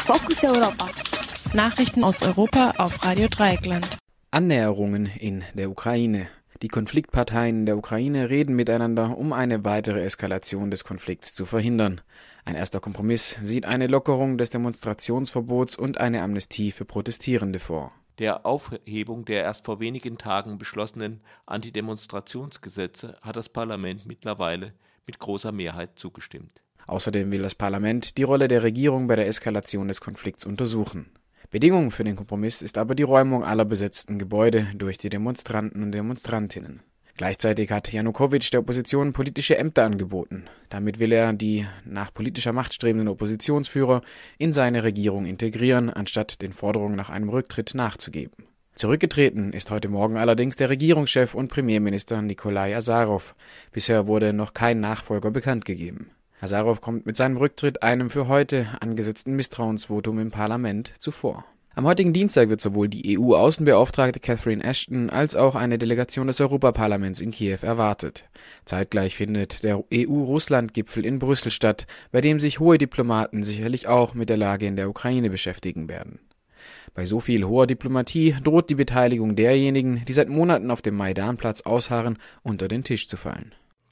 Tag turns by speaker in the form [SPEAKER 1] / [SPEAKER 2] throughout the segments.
[SPEAKER 1] Fokus Europa.
[SPEAKER 2] Nachrichten aus Europa auf Radio Dreieckland.
[SPEAKER 3] Annäherungen in der Ukraine. Die Konfliktparteien in der Ukraine reden miteinander, um eine weitere Eskalation des Konflikts zu verhindern. Ein erster Kompromiss sieht eine Lockerung des Demonstrationsverbots und eine Amnestie für Protestierende vor.
[SPEAKER 4] Der Aufhebung der erst vor wenigen Tagen beschlossenen Antidemonstrationsgesetze hat das Parlament mittlerweile mit großer Mehrheit zugestimmt.
[SPEAKER 3] Außerdem will das Parlament die Rolle der Regierung bei der Eskalation des Konflikts untersuchen. Bedingung für den Kompromiss ist aber die Räumung aller besetzten Gebäude durch die Demonstranten und Demonstrantinnen. Gleichzeitig hat Janukowitsch der Opposition politische Ämter angeboten. Damit will er die nach politischer Macht strebenden Oppositionsführer in seine Regierung integrieren, anstatt den Forderungen nach einem Rücktritt nachzugeben. Zurückgetreten ist heute Morgen allerdings der Regierungschef und Premierminister Nikolai Asarow. Bisher wurde noch kein Nachfolger bekannt gegeben. Asarow kommt mit seinem Rücktritt einem für heute angesetzten Misstrauensvotum im Parlament zuvor. Am heutigen Dienstag wird sowohl die EU-Außenbeauftragte Catherine Ashton als auch eine Delegation des Europaparlaments in Kiew erwartet. Zeitgleich findet der EU-Russland-Gipfel in Brüssel statt, bei dem sich hohe Diplomaten sicherlich auch mit der Lage in der Ukraine beschäftigen werden. Bei so viel hoher Diplomatie droht die Beteiligung derjenigen, die seit Monaten auf dem Maidanplatz ausharren, unter den Tisch zu fallen.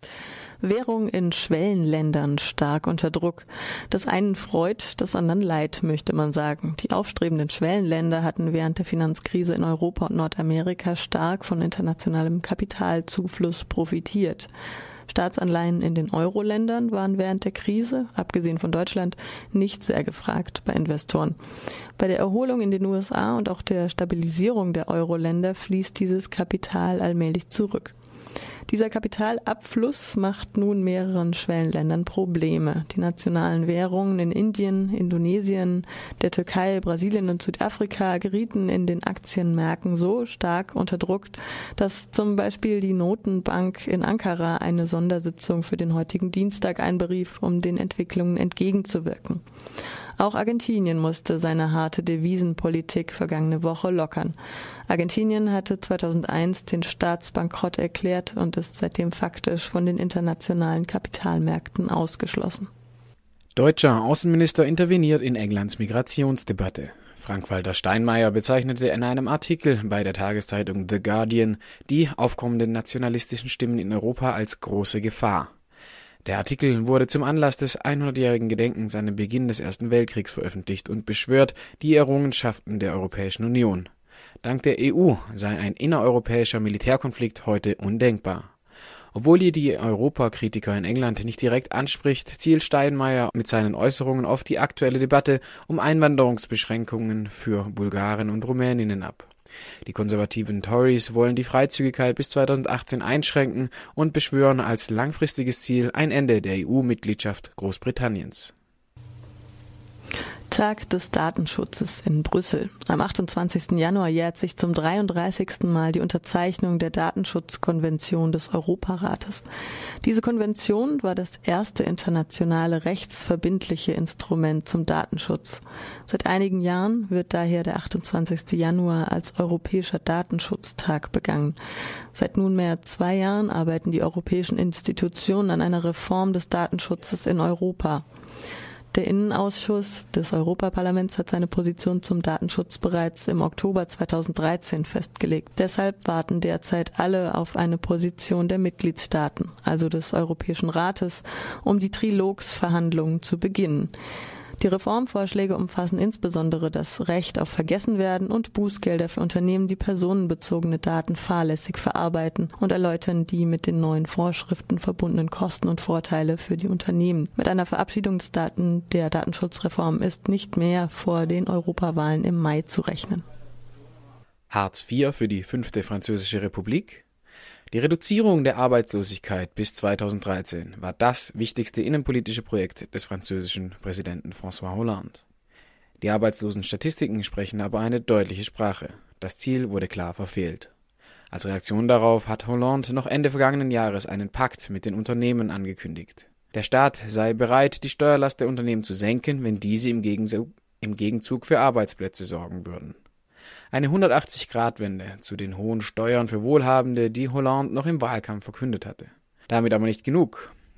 [SPEAKER 5] Währung in Schwellenländern stark unter Druck. Das einen freut, das anderen leid, möchte man sagen. Die aufstrebenden Schwellenländer hatten während der Finanzkrise in Europa und Nordamerika stark von internationalem Kapitalzufluss profitiert. Staatsanleihen in den Euro-Ländern waren während der Krise, abgesehen von Deutschland, nicht sehr gefragt bei Investoren. Bei der Erholung in den USA und auch der Stabilisierung der Euro-Länder fließt dieses Kapital allmählich zurück. Dieser Kapitalabfluss macht nun mehreren Schwellenländern Probleme. Die nationalen Währungen in Indien, Indonesien, der Türkei, Brasilien und Südafrika gerieten in den Aktienmärkten so stark unter Druck, dass zum Beispiel die Notenbank in Ankara eine Sondersitzung für den heutigen Dienstag einberief, um den Entwicklungen entgegenzuwirken. Auch Argentinien musste seine harte Devisenpolitik vergangene Woche lockern. Argentinien hatte 2001 den Staatsbankrott erklärt und ist seitdem faktisch von den internationalen Kapitalmärkten ausgeschlossen.
[SPEAKER 3] Deutscher Außenminister interveniert in Englands Migrationsdebatte. Frank-Walter Steinmeier bezeichnete in einem Artikel bei der Tageszeitung The Guardian die aufkommenden nationalistischen Stimmen in Europa als große Gefahr. Der Artikel wurde zum Anlass des 100-jährigen Gedenkens an den Beginn des Ersten Weltkriegs veröffentlicht und beschwört die Errungenschaften der Europäischen Union. Dank der EU sei ein innereuropäischer Militärkonflikt heute undenkbar. Obwohl ihr die Europakritiker in England nicht direkt anspricht, zielt Steinmeier mit seinen Äußerungen auf die aktuelle Debatte um Einwanderungsbeschränkungen für Bulgaren und Rumäninnen ab. Die konservativen Tories wollen die Freizügigkeit bis 2018 einschränken und beschwören als langfristiges Ziel ein Ende der EU-Mitgliedschaft Großbritanniens.
[SPEAKER 5] Tag des Datenschutzes in Brüssel. Am 28. Januar jährt sich zum 33. Mal die Unterzeichnung der Datenschutzkonvention des Europarates. Diese Konvention war das erste internationale rechtsverbindliche Instrument zum Datenschutz. Seit einigen Jahren wird daher der 28. Januar als Europäischer Datenschutztag begangen. Seit nunmehr 2 Jahren arbeiten die europäischen Institutionen an einer Reform des Datenschutzes in Europa. Der Innenausschuss des Europaparlaments hat seine Position zum Datenschutz bereits im Oktober 2013 festgelegt. Deshalb warten derzeit alle auf eine Position der Mitgliedstaaten, also des Europäischen Rates, um die Trilogsverhandlungen zu beginnen. Die Reformvorschläge umfassen insbesondere das Recht auf Vergessenwerden und Bußgelder für Unternehmen, die personenbezogene Daten fahrlässig verarbeiten, und erläutern die mit den neuen Vorschriften verbundenen Kosten und Vorteile für die Unternehmen. Mit einer Verabschiedung der Datenschutzreform ist nicht mehr vor den Europawahlen im Mai zu rechnen.
[SPEAKER 3] Hartz IV für die 5. Französische Republik. Die Reduzierung der Arbeitslosigkeit bis 2013 war das wichtigste innenpolitische Projekt des französischen Präsidenten François Hollande. Die Arbeitslosenstatistiken sprechen aber eine deutliche Sprache. Das Ziel wurde klar verfehlt. Als Reaktion darauf hat Hollande noch Ende vergangenen Jahres einen Pakt mit den Unternehmen angekündigt. Der Staat sei bereit, die Steuerlast der Unternehmen zu senken, wenn diese im Gegenzug für Arbeitsplätze sorgen würden. Eine 180-Grad-Wende zu den hohen Steuern für Wohlhabende, die Hollande noch im Wahlkampf verkündet hatte. Damit aber nicht genug.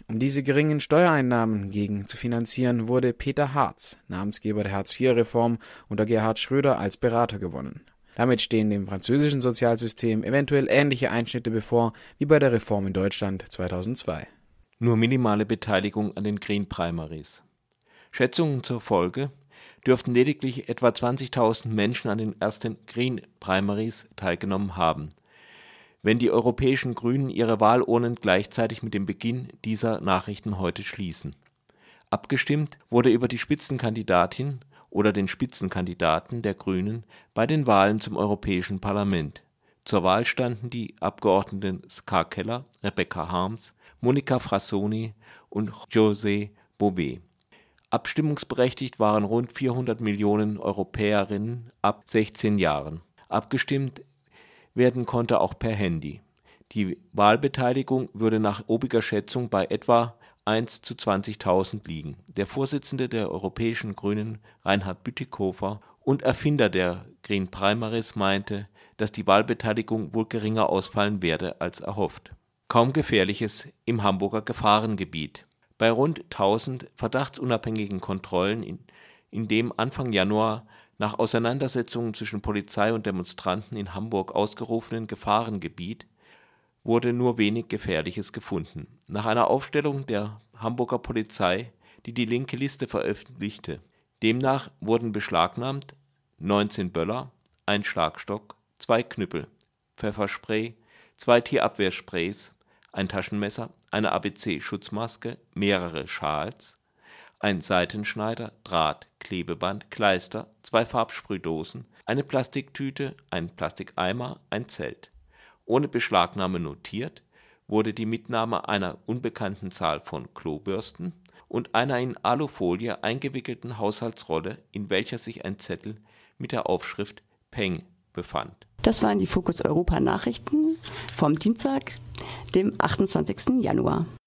[SPEAKER 3] Um diese geringen Steuereinnahmen gegen zu finanzieren, wurde Peter Hartz, Namensgeber der Hartz-IV-Reform, unter Gerhard Schröder als Berater gewonnen. Damit stehen dem französischen Sozialsystem eventuell ähnliche Einschnitte bevor wie bei der Reform in Deutschland 2002.
[SPEAKER 4] Nur minimale Beteiligung an den Green Primaries. Schätzungen zur Folge: dürften lediglich etwa 20.000 Menschen an den ersten Green Primaries teilgenommen haben, wenn die europäischen Grünen ihre Wahlurnen gleichzeitig mit dem Beginn dieser Nachrichten heute schließen. Abgestimmt wurde über die Spitzenkandidatin oder den Spitzenkandidaten der Grünen bei den Wahlen zum Europäischen Parlament. Zur Wahl standen die Abgeordneten Ska Keller, Rebecca Harms, Monica Frassoni und José Bové. Abstimmungsberechtigt waren rund 400 Millionen Europäerinnen ab 16 Jahren. Abgestimmt werden konnte auch per Handy. Die Wahlbeteiligung würde nach obiger Schätzung bei etwa 1 zu 20.000 liegen. Der Vorsitzende der Europäischen Grünen, Reinhard Bütikofer, und Erfinder der Green Primaries meinte, dass die Wahlbeteiligung wohl geringer ausfallen werde als erhofft. Kaum Gefährliches im Hamburger Gefahrengebiet. Bei rund 1000 verdachtsunabhängigen Kontrollen in dem Anfang Januar nach Auseinandersetzungen zwischen Polizei und Demonstranten in Hamburg ausgerufenen Gefahrengebiet wurde nur wenig Gefährliches gefunden. Nach einer Aufstellung der Hamburger Polizei, die die linke Liste veröffentlichte. Demnach wurden beschlagnahmt 19 Böller, ein Schlagstock, 2 Knüppel, Pfefferspray, 2 Tierabwehrsprays, ein Taschenmesser, eine ABC-Schutzmaske, mehrere Schals, ein Seitenschneider, Draht, Klebeband, Kleister, 2 Farbsprühdosen, eine Plastiktüte, ein Plastikeimer, ein Zelt. Ohne Beschlagnahme notiert wurde die Mitnahme einer unbekannten Zahl von Klobürsten und einer in Alufolie eingewickelten Haushaltsrolle, in welcher sich ein Zettel mit der Aufschrift Peng befand.
[SPEAKER 1] Das waren die Fokus Europa Nachrichten vom Dienstag, dem 28. Januar.